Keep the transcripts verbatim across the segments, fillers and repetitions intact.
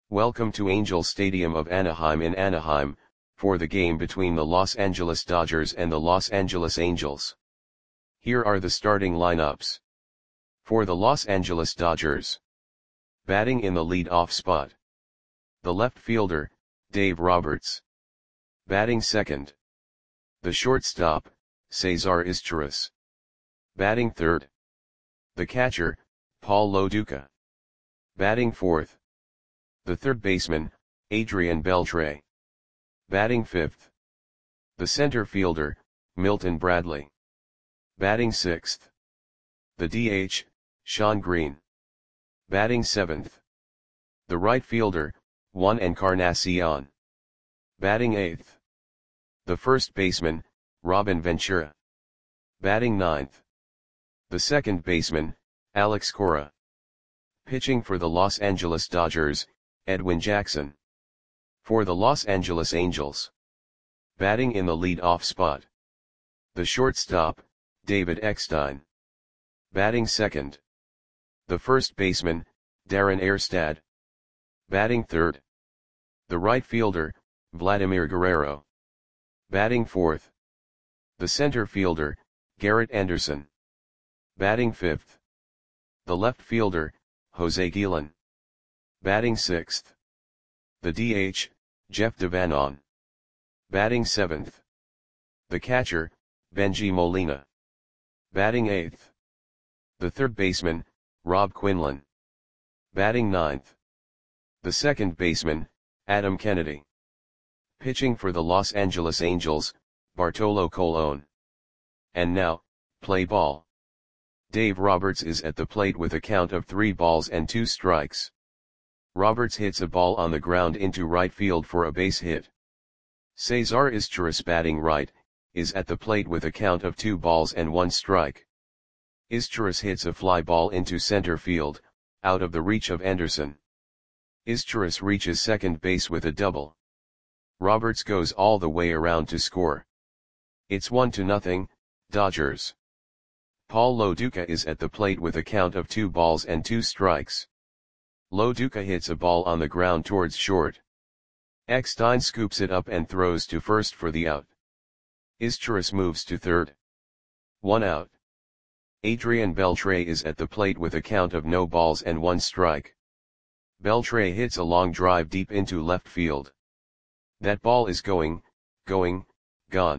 Welcome to Angel Stadium of Anaheim in Anaheim, for the game between the Los Angeles Dodgers and the Los Angeles Angels. Here are the starting lineups. For the Los Angeles Dodgers. Batting in the lead-off spot. The left fielder, Dave Roberts. Batting second. The shortstop, Cesar Izturis. Batting third. The catcher, Paul Lo Duca. Batting fourth. The third baseman, Adrian Beltre. Batting fifth. The center fielder, Milton Bradley. Batting sixth. The D H, Shawn Green. Batting seventh. The right fielder, Juan Encarnacion. Batting eighth. The first baseman, Robin Ventura. Batting ninth. The second baseman, Alex Cora. Pitching for the Los Angeles Dodgers, Edwin Jackson. For the Los Angeles Angels. Batting in the lead-off spot. The shortstop, David Eckstein. Batting second. The first baseman, Darren Erstad. Batting third. The right fielder, Vladimir Guerrero. Batting fourth. The center fielder, Garrett Anderson. Batting fifth. The left fielder, Jose Guillen. Batting sixth. The D H, Jeff Devanon. Batting seventh. The catcher, Benji Molina. Batting eighth. The third baseman, Rob Quinlan. Batting ninth. The second baseman, Adam Kennedy. Pitching for the Los Angeles Angels, Bartolo Colon. And now, play ball. Dave Roberts is at the plate with a count of three balls and two strikes. Roberts hits a ball on the ground into right field for a base hit. Cesar Izturis, batting right, is at the plate with a count of two balls and one strike. Izturis hits a fly ball into center field, out of the reach of Anderson. Izturis reaches second base with a double. Roberts goes all the way around to score. It's one to nothing, Dodgers. Paul Lo Duca is at the plate with a count of two balls and two strikes. Lo Duca hits a ball on the ground towards short. Eckstein scoops it up and throws to first for the out. Izturis moves to third. One out. Adrian Beltre is at the plate with a count of no balls and one strike. Beltre hits a long drive deep into left field. That ball is going, going, gone.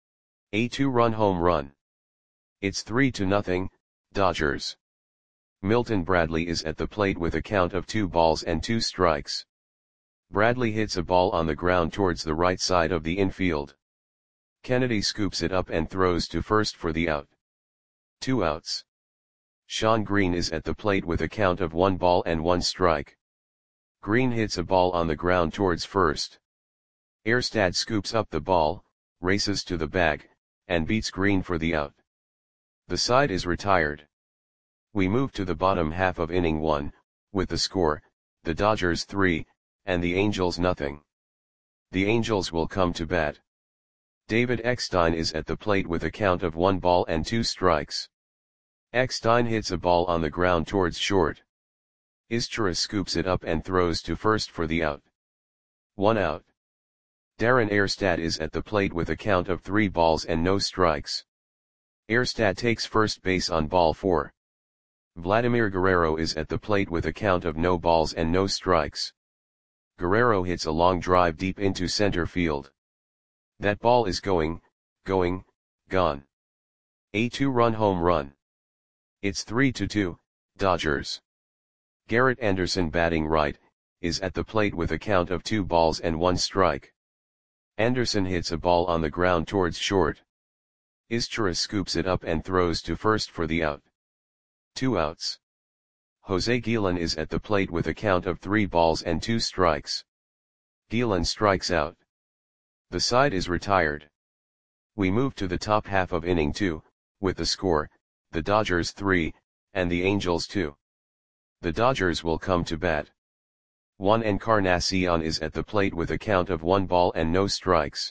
A two-run home run. It's three to nothing, Dodgers. Milton Bradley is at the plate with a count of two balls and two strikes. Bradley hits a ball on the ground towards the right side of the infield. Kennedy scoops it up and throws to first for the out. Two outs. Shawn Green is at the plate with a count of one ball and one strike. Green hits a ball on the ground towards first. Erstad scoops up the ball, races to the bag, and beats Green for the out. The side is retired. We move to the bottom half of inning one, with the score, the Dodgers three, and the Angels nothing. The Angels will come to bat. David Eckstein is at the plate with a count of one ball and two strikes. Eckstein hits a ball on the ground towards short. Izturis scoops it up and throws to first for the out. One out. Darren Erstad is at the plate with a count of three balls and no strikes. Erstad takes first base on ball four. Vladimir Guerrero is at the plate with a count of no balls and no strikes. Guerrero hits a long drive deep into center field. That ball is going, going, gone. A two-run home run. It's three to two, Dodgers. Garrett Anderson, batting right, is at the plate with a count of two balls and one strike. Anderson hits a ball on the ground towards short. Izturis scoops it up and throws to first for the out. Two outs. Jose Guillen is at the plate with a count of three balls and two strikes. Guillen strikes out. The side is retired. We move to the top half of inning two, with the score, the Dodgers three, and the Angels two. The Dodgers will come to bat. Juan Encarnacion is at the plate with a count of one ball and no strikes.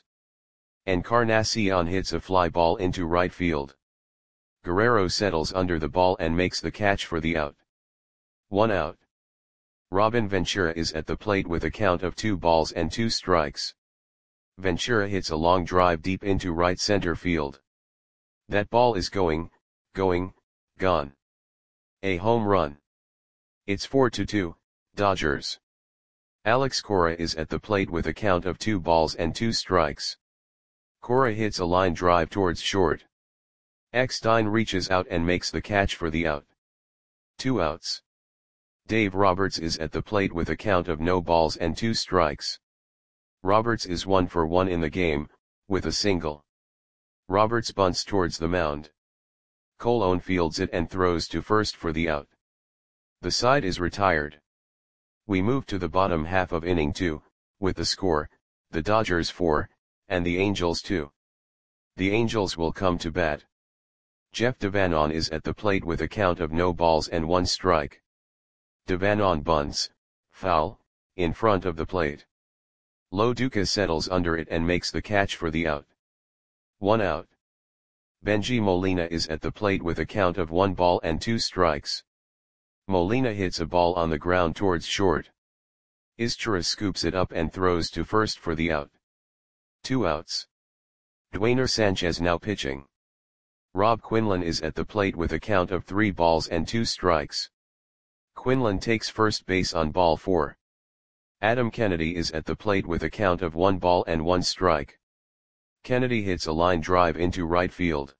Encarnacion hits a fly ball into right field. Guerrero settles under the ball and makes the catch for the out. One out. Robin Ventura is at the plate with a count of two balls and two strikes. Ventura hits a long drive deep into right center field. That ball is going, going, gone. A home run. It's four to two, Dodgers. Alex Cora is at the plate with a count of two balls and two strikes. Cora hits a line drive towards short. Eckstein reaches out and makes the catch for the out. Two outs. Dave Roberts is at the plate with a count of no balls and two strikes. Roberts is one for one in the game, with a single. Roberts bunts towards the mound. Colon fields it and throws to first for the out. The side is retired. We move to the bottom half of inning two, with the score, the Dodgers four, and the Angels two. The Angels will come to bat. Jeff Devanon is at the plate with a count of no balls and one strike. Devanon bunts, foul, in front of the plate. Lo Duca settles under it and makes the catch for the out. One out. Benji Molina is at the plate with a count of one ball and two strikes. Molina hits a ball on the ground towards short. Izturis scoops it up and throws to first for the out. Two outs. Dwayner Sanchez now pitching. Rob Quinlan is at the plate with a count of three balls and two strikes. Quinlan takes first base on ball four. Adam Kennedy is at the plate with a count of one ball and one strike. Kennedy hits a line drive into right field.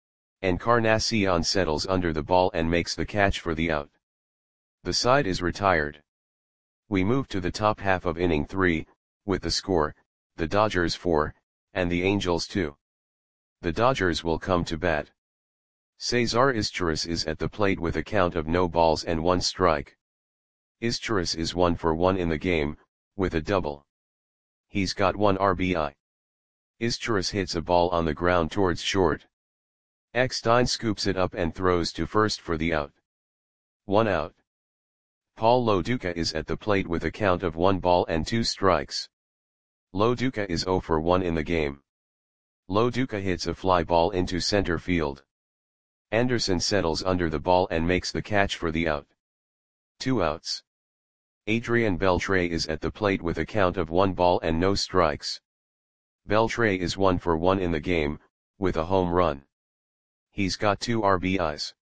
Encarnacion settles under the ball and makes the catch for the out. The side is retired. We move to the top half of inning three, with the score, the Dodgers four, and the Angels two. The Dodgers will come to bat. Cesar Izturis is at the plate with a count of no balls and one strike. Izturis is one for one in the game, with a double. He's got one R B I. Izturis hits a ball on the ground towards short. Eckstein scoops it up and throws to first for the out. One out. Paul Lo Duca is at the plate with a count of one ball and two strikes. Lo Duca is zero for one in the game. Lo Duca hits a fly ball into center field. Anderson settles under the ball and makes the catch for the out. Two outs. Adrian Beltre is at the plate with a count of one ball and no strikes. Beltre is one for one in the game, with a home run. He's got two R B Is.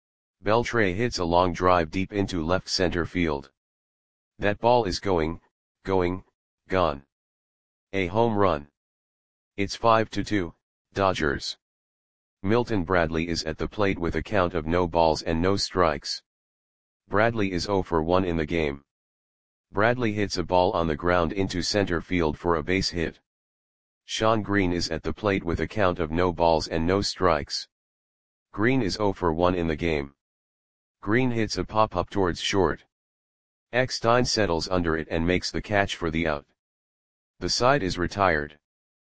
Beltre hits a long drive deep into left center field. That ball is going, going, gone. A home run. It's five to two, Dodgers. Milton Bradley is at the plate with a count of no balls and no strikes. Bradley is zero for one in the game. Bradley hits a ball on the ground into center field for a base hit. Sean Green is at the plate with a count of no balls and no strikes. Green is zero for one in the game. Green hits a pop-up towards short. Eckstein settles under it and makes the catch for the out. The side is retired.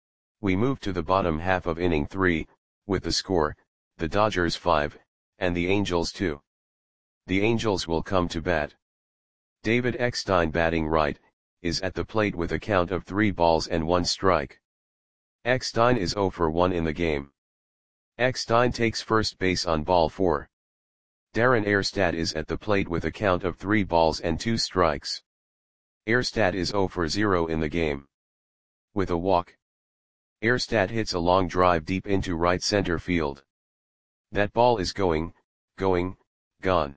We move to the bottom half of inning three, with the score, the Dodgers five, and the Angels two. The Angels will come to bat. David Eckstein, batting right, is at the plate with a count of three balls and one strike. Eckstein is zero for one in the game. Eckstein takes first base on ball four. Darren Erstad is at the plate with a count of three balls and two strikes. Erstad is zero for zero in the game. With a walk. Erstad hits a long drive deep into right center field. That ball is going, going, gone.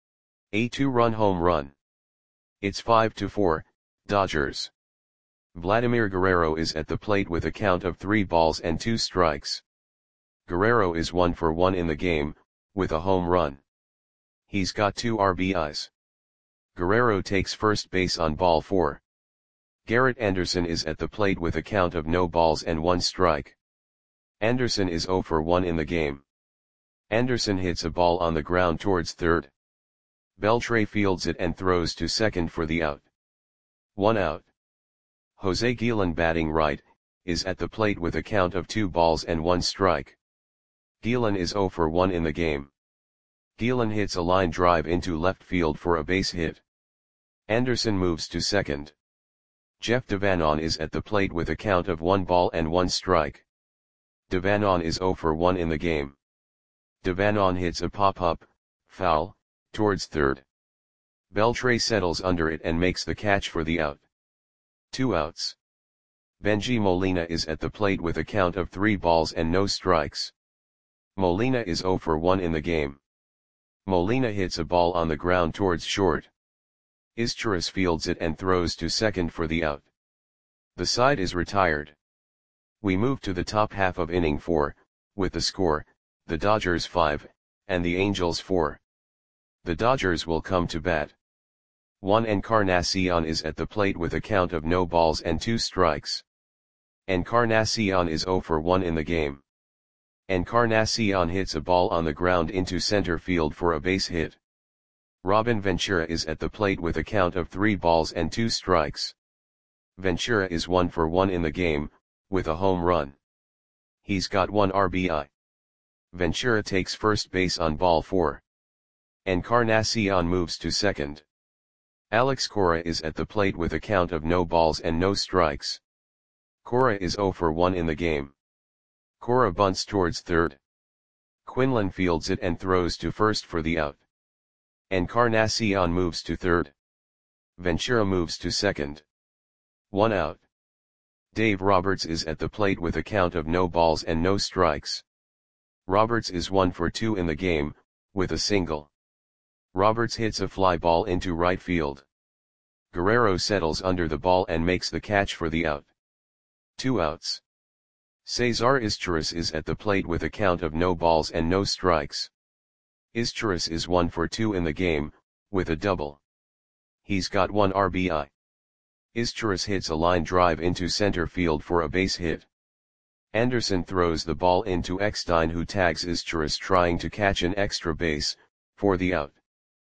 A two-run home run. It's five to four, Dodgers. Vladimir Guerrero is at the plate with a count of three balls and two strikes. Guerrero is one for one in the game, with a home run. He's got two R B Is. Guerrero takes first base on ball four. Garrett Anderson is at the plate with a count of no balls and one strike. Anderson is zero for one in the game. Anderson hits a ball on the ground towards third. Beltre fields it and throws to second for the out. One out. Jose Guillen, batting right, is at the plate with a count of two balls and one strike. Guillen is zero for one in the game. Guillen hits a line drive into left field for a base hit. Anderson moves to second. Jeff Devanon is at the plate with a count of one ball and one strike. Devanon is zero for one in the game. Devanon hits a pop-up, foul, towards third. Beltre settles under it and makes the catch for the out. Two outs. Benji Molina is at the plate with a count of three balls and no strikes. Molina is zero for one in the game. Molina hits a ball on the ground towards short. Izturis fields it and throws to second for the out. The side is retired. We move to the top half of inning four, with the score, the Dodgers five, and the Angels four. The Dodgers will come to bat. Juan Encarnacion is at the plate with a count of no balls and two strikes. Encarnacion is zero for one in the game. Encarnacion hits a ball on the ground into center field for a base hit. Robin Ventura is at the plate with a count of three balls and two strikes. Ventura is one for one in the game, with a home run. He's got one R B I. Ventura takes first base on ball four. Encarnacion moves to second. Alex Cora is at the plate with a count of no balls and no strikes. Cora is zero for one in the game. Cora bunts towards third. Quinlan fields it and throws to first for the out. Encarnacion moves to third. Ventura moves to second. One out. Dave Roberts is at the plate with a count of no balls and no strikes. Roberts is one for two in the game, with a single. Roberts hits a fly ball into right field. Guerrero settles under the ball and makes the catch for the out. Two outs. Cesar Izturis is at the plate with a count of no balls and no strikes. Izturis is one for two in the game, with a double. He's got one R B I. Izturis hits a line drive into center field for a base hit. Anderson throws the ball into Eckstein, who tags Izturis trying to catch an extra base, for the out.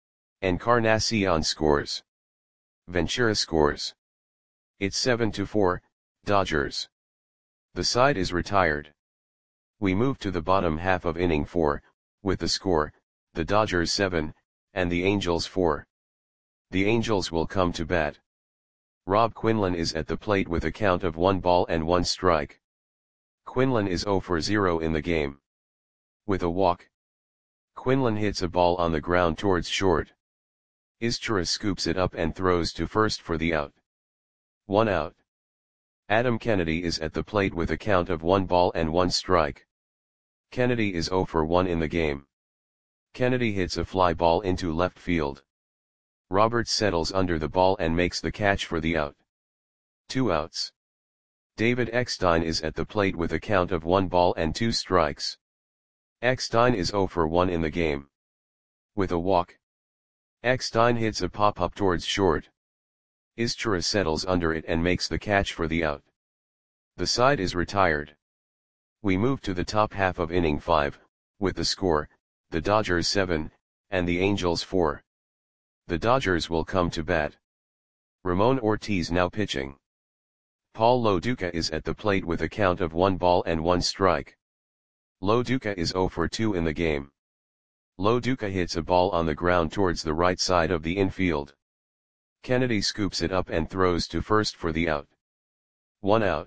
Encarnacion scores. Ventura scores. It's seven to four, Dodgers. The side is retired. We move to the bottom half of inning four, with the score, the Dodgers seven, and the Angels four. The Angels will come to bat. Rob Quinlan is at the plate with a count of one ball and one strike. Quinlan is zero for zero in the game. With a walk. Quinlan hits a ball on the ground towards short. Izturis scoops it up and throws to first for the out. One out. Adam Kennedy is at the plate with a count of one ball and one strike. Kennedy is zero for one in the game. Kennedy hits a fly ball into left field. Roberts settles under the ball and makes the catch for the out. Two outs. David Eckstein is at the plate with a count of one ball and two strikes. Eckstein is zero for one in the game. With a walk. Eckstein hits a pop-up towards short. Izturis settles under it and makes the catch for the out. The side is retired. We move to the top half of inning five, with the score, the Dodgers seven, and the Angels four. The Dodgers will come to bat. Ramon Ortiz now pitching. Paul Lo Duca is at the plate with a count of one ball and one strike. Lo Duca is zero for two in the game. Lo Duca hits a ball on the ground towards the right side of the infield. Kennedy scoops it up and throws to first for the out. One out.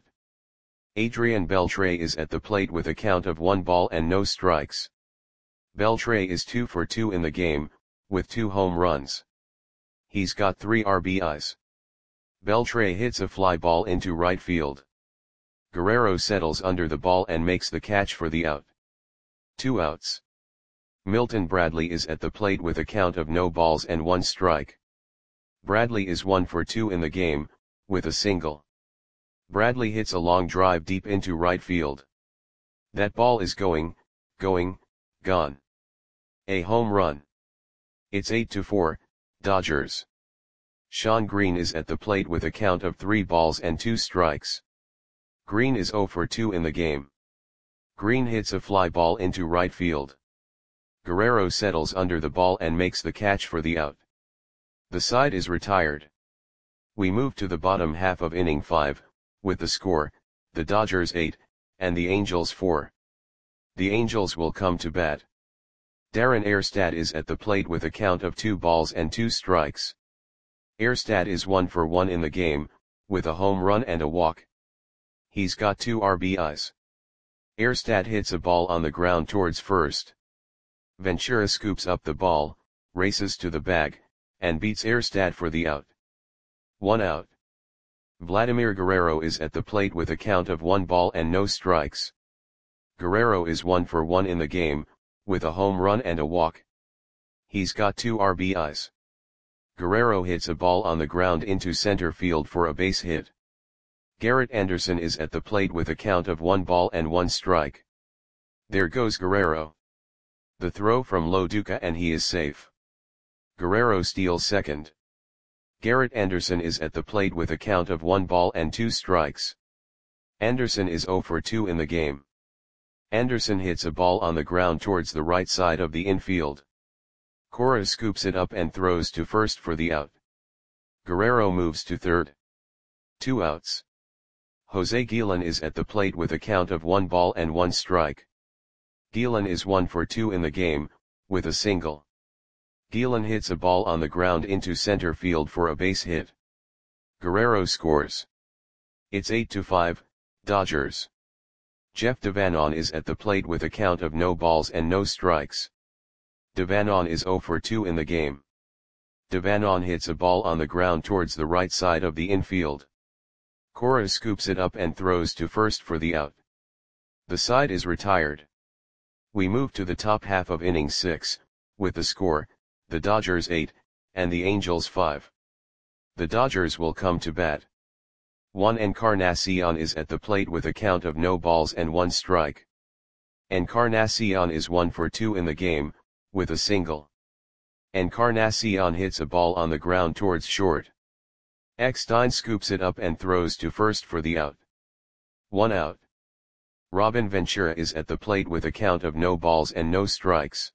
Adrian Beltre is at the plate with a count of one ball and no strikes. Beltre is two for two in the game, with two home runs. He's got three R B Is. Beltre hits a fly ball into right field. Guerrero settles under the ball and makes the catch for the out. Two outs. Milton Bradley is at the plate with a count of no balls and one strike. Bradley is one for two in the game, with a single. Bradley hits a long drive deep into right field. That ball is going, going, gone. A home run. It's eight to four, Dodgers. Sean Green is at the plate with a count of three balls and two strikes. Green is zero for two in the game. Green hits a fly ball into right field. Guerrero settles under the ball and makes the catch for the out. The side is retired. We move to the bottom half of inning five, with the score, the Dodgers eight, and the Angels four. The Angels will come to bat. Darren Erstad is at the plate with a count of two balls and two strikes. Erstad is one for one in the game, with a home run and a walk. He's got two R B Is. Erstad hits a ball on the ground towards first. Ventura scoops up the ball, races to the bag, and beats Erstad for the out. One out. Vladimir Guerrero is at the plate with a count of one ball and no strikes. Guerrero is one for one in the game, with a home run and a walk. He's got two R B Is. Guerrero hits a ball on the ground into center field for a base hit. Garrett Anderson is at the plate with a count of one ball and one strike. There goes Guerrero. The throw from Lo Duca and he is safe. Guerrero steals second. Garrett Anderson is at the plate with a count of one ball and two strikes. Anderson is zero for two in the game. Anderson hits a ball on the ground towards the right side of the infield. Cora scoops it up and throws to first for the out. Guerrero moves to third. Two outs. Jose Guillen is at the plate with a count of one ball and one strike. Guillen is one for two in the game, with a single. Guillen hits a ball on the ground into center field for a base hit. Guerrero scores. It's eight to five, Dodgers. Jeff Devanon is at the plate with a count of no balls and no strikes. Devanon is zero for two in the game. Devanon hits a ball on the ground towards the right side of the infield. Cora scoops it up and throws to first for the out. The side is retired. We move to the top half of inning six, with the score, the Dodgers eight, and the Angels five. The Dodgers will come to bat. Juan Encarnacion is at the plate with a count of no balls and one strike. Encarnacion is one for two in the game, with a single. Encarnacion hits a ball on the ground towards short. Eckstein scoops it up and throws to first for the out. One out. Robin Ventura is at the plate with a count of no balls and no strikes.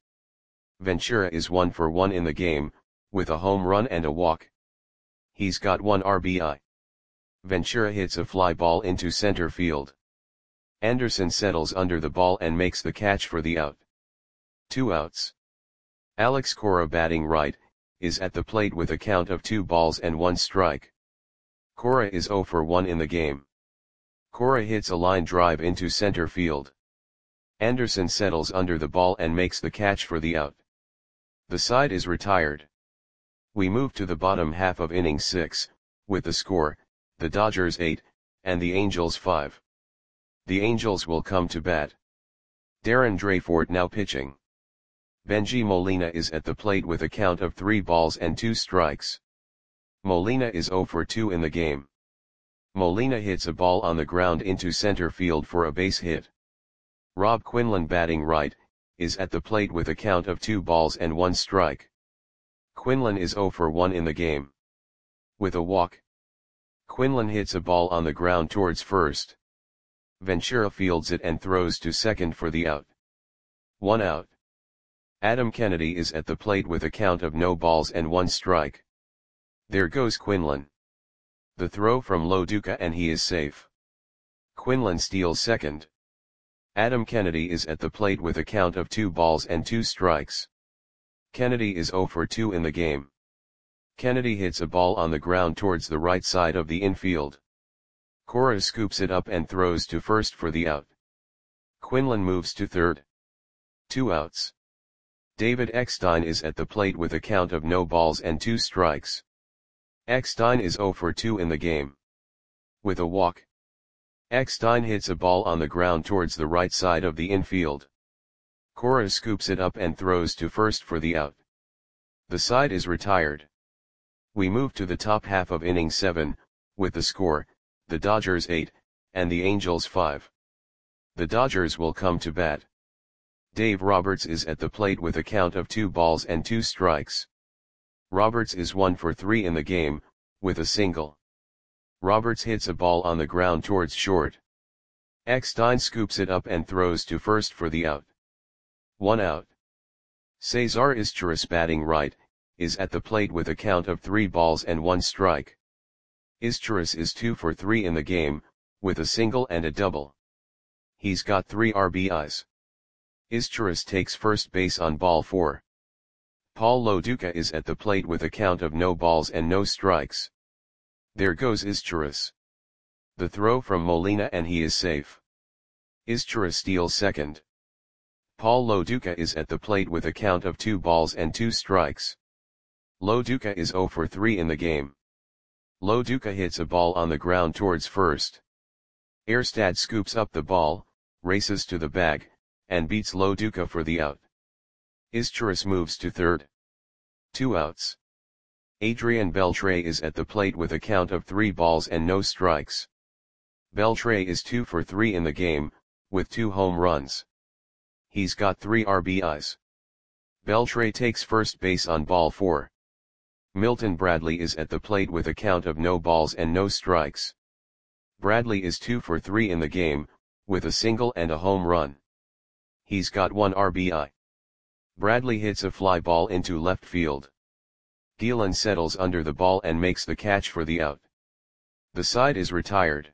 Ventura is one for one in the game, with a home run and a walk. He's got one R B I. Ventura hits a fly ball into center field. Anderson settles under the ball and makes the catch for the out. Two outs. Alex Cora, batting right, is at the plate with a count of two balls and one strike. Cora is zero for one in the game. Cora hits a line drive into center field. Anderson settles under the ball and makes the catch for the out. The side is retired. We move to the bottom half of inning six, with the score, the Dodgers eight, and the Angels five. The Angels will come to bat. Darren Dreyfort now pitching. Benji Molina is at the plate with a count of three balls and two strikes. Molina is zero for two in the game. Molina hits a ball on the ground into center field for a base hit. Rob Quinlan, batting right, is at the plate with a count of two balls and one strike. Quinlan is zero for one in the game. With a walk. Quinlan hits a ball on the ground towards first. Ventura fields it and throws to second for the out. One out. Adam Kennedy is at the plate with a count of no balls and one strike. There goes Quinlan. The throw from Lo Duca and he is safe. Quinlan steals second. Adam Kennedy is at the plate with a count of two balls and two strikes. Kennedy is zero for two in the game. Kennedy hits a ball on the ground towards the right side of the infield. Cora scoops it up and throws to first for the out. Quinlan moves to third. Two outs. David Eckstein is at the plate with a count of no balls and two strikes. Eckstein is zero for two in the game. With a walk. Eckstein hits a ball on the ground towards the right side of the infield. Cora scoops it up and throws to first for the out. The side is retired. We move to the top half of inning seven, with the score, the Dodgers eight, and the Angels five. The Dodgers will come to bat. Dave Roberts is at the plate with a count of two balls and two strikes. Roberts is one for three in the game, with a single. Roberts hits a ball on the ground towards short. Eckstein scoops it up and throws to first for the out. One out. Cesar Izturis, batting right, is at the plate with a count of three balls and one strike. Izturis is two for three in the game, with a single and a double. He's got three R B Is. Izturis takes first base on ball four. Paul Lo Duca is at the plate with a count of no balls and no strikes. There goes Izturis. The throw from Molina and he is safe. Izturis steals second. Paul Lo Duca is at the plate with a count of two balls and two strikes. Lo Duca is zero for three in the game. Lo Duca hits a ball on the ground towards first. Erstad scoops up the ball, races to the bag, and beats Lo Duca for the out. Izturis moves to third. Two outs. Adrian Beltre is at the plate with a count of three balls and no strikes. Beltre is two for three in the game, with two home runs. He's got three R B Is. Beltre takes first base on ball four. Milton Bradley is at the plate with a count of no balls and no strikes. Bradley is two for three in the game, with a single and a home run. He's got one R B I. Bradley hits a fly ball into left field. Gielan settles under the ball and makes the catch for the out. The side is retired.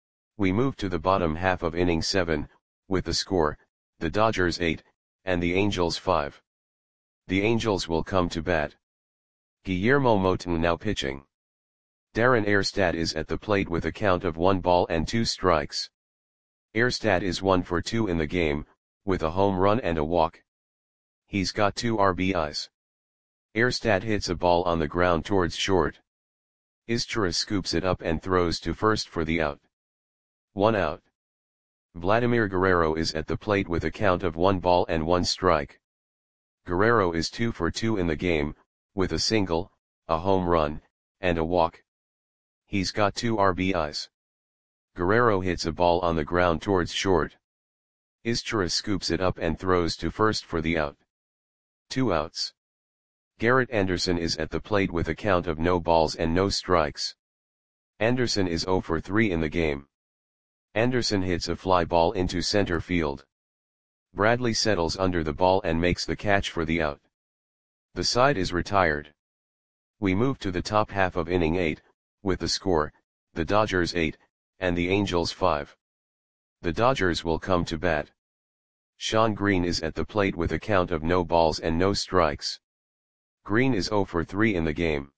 We move to the bottom half of inning seven, with the score, the Dodgers eight, and the Angels five. The Angels will come to bat. Guillermo Moton now pitching. Darren Erstad is at the plate with a count of one ball and two strikes. Erstad is one for two in the game, with a home run and a walk. He's got two R B Is. Erstad hits a ball on the ground towards short. Izturis scoops it up and throws to first for the out. One out. Vladimir Guerrero is at the plate with a count of one ball and one strike. Guerrero is two for two in the game, with a single, a home run, and a walk. He's got two R B Is. Guerrero hits a ball on the ground towards short. Izturis scoops it up and throws to first for the out. Two outs. Garrett Anderson is at the plate with a count of no balls and no strikes. Anderson is zero for three in the game. Anderson hits a fly ball into center field. Bradley settles under the ball and makes the catch for the out. The side is retired. We move to the top half of inning eight, with the score, the Dodgers eight, and the Angels five. The Dodgers will come to bat. Sean Green is at the plate with a count of no balls and no strikes. Green is zero for three in the game.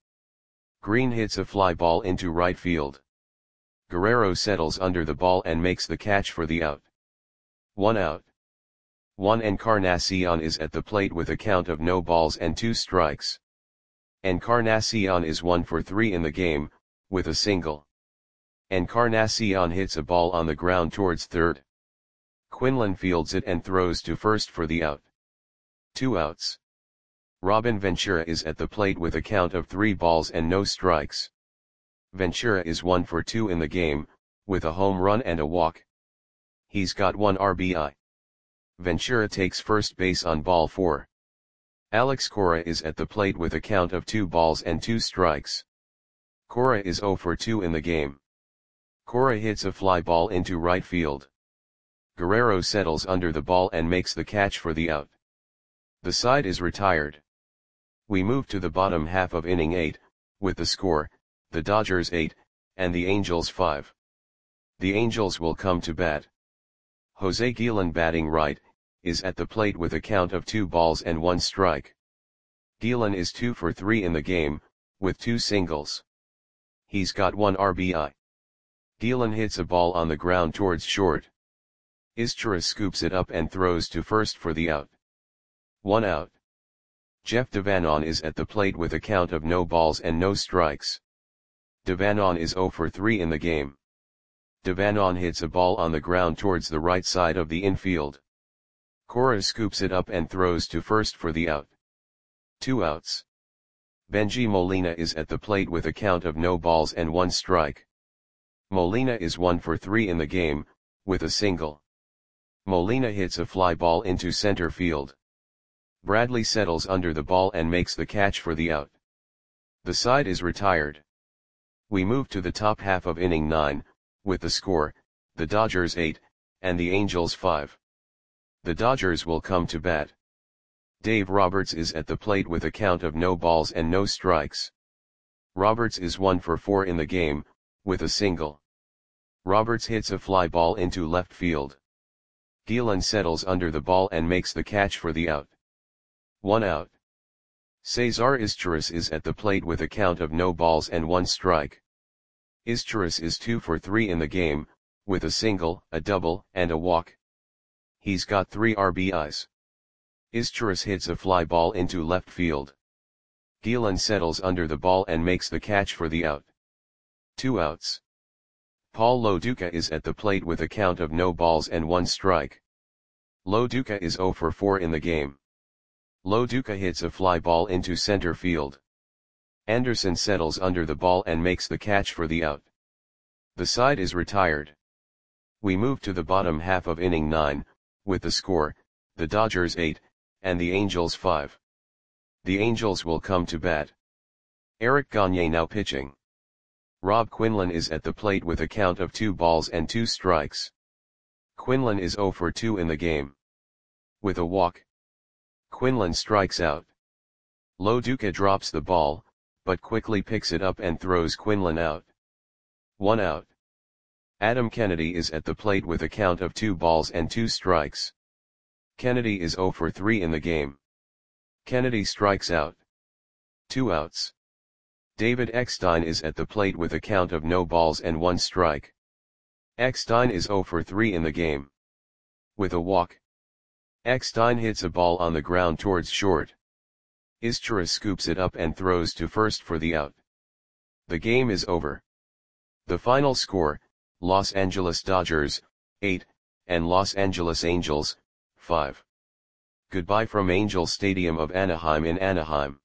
Green hits a fly ball into right field. Guerrero settles under the ball and makes the catch for the out. One out. Juan Encarnacion is at the plate with a count of no balls and two strikes. Encarnacion is one for three in the game, with a single. Encarnacion hits a ball on the ground towards third. Quinlan fields it and throws to first for the out. Two outs. Robin Ventura is at the plate with a count of three balls and no strikes. Ventura is one for two in the game, with a home run and a walk. He's got one R B I. Ventura takes first base on ball four. Alex Cora is at the plate with a count of two balls and two strikes. Cora is zero for two in the game. Cora hits a fly ball into right field. Guerrero settles under the ball and makes the catch for the out. The side is retired. We move to the bottom half of inning eight, with the score, the Dodgers eight, and the Angels five. The Angels will come to bat. Jose Gielan batting right, is at the plate with a count of two balls and one strike. Gielan is two for three in the game, with two singles. He's got one R B I. Gielan hits a ball on the ground towards short. Izturis scoops it up and throws to first for the out. One out. Jeff Devanon is at the plate with a count of no balls and no strikes. Devanon is zero for three in the game. Devanon hits a ball on the ground towards the right side of the infield. Cora scoops it up and throws to first for the out. Two outs. Benji Molina is at the plate with a count of no balls and one strike. Molina is one for three in the game, with a single. Molina hits a fly ball into center field. Bradley settles under the ball and makes the catch for the out. The side is retired. We move to the top half of inning nine, with the score, the Dodgers eight, and the Angels five. The Dodgers will come to bat. Dave Roberts is at the plate with a count of no balls and no strikes. Roberts is one for four in the game, with a single. Roberts hits a fly ball into left field. Gielan settles under the ball and makes the catch for the out. One out. Cesar Izturis is at the plate with a count of no balls and one strike. Izturis is two for three in the game, with a single, a double, and a walk. He's got three R B Is. Izturis hits a fly ball into left field. Gielan settles under the ball and makes the catch for the out. Two outs. Paul Lo Duca is at the plate with a count of no balls and one strike. Lo Duca is zero for four in the game. Lo Duca hits a fly ball into center field. Anderson settles under the ball and makes the catch for the out. The side is retired. We move to the bottom half of inning nine, with the score, the Dodgers eight, and the Angels five. The Angels will come to bat. Eric Gagne now pitching. Rob Quinlan is at the plate with a count of two balls and two strikes. Quinlan is zero for two in the game. With a walk, Quinlan strikes out. Lo Duca drops the ball, but quickly picks it up and throws Quinlan out. One out. Adam Kennedy is at the plate with a count of two balls and two strikes. Kennedy is zero for three in the game. Kennedy strikes out. Two outs. David Eckstein is at the plate with a count of no balls and one strike. Eckstein is zero for three in the game. With a walk, Eckstein hits a ball on the ground towards short. Ischura scoops it up and throws to first for the out. The game is over. The final score, Los Angeles Dodgers, eight, and Los Angeles Angels, five. Goodbye from Angel Stadium of Anaheim in Anaheim.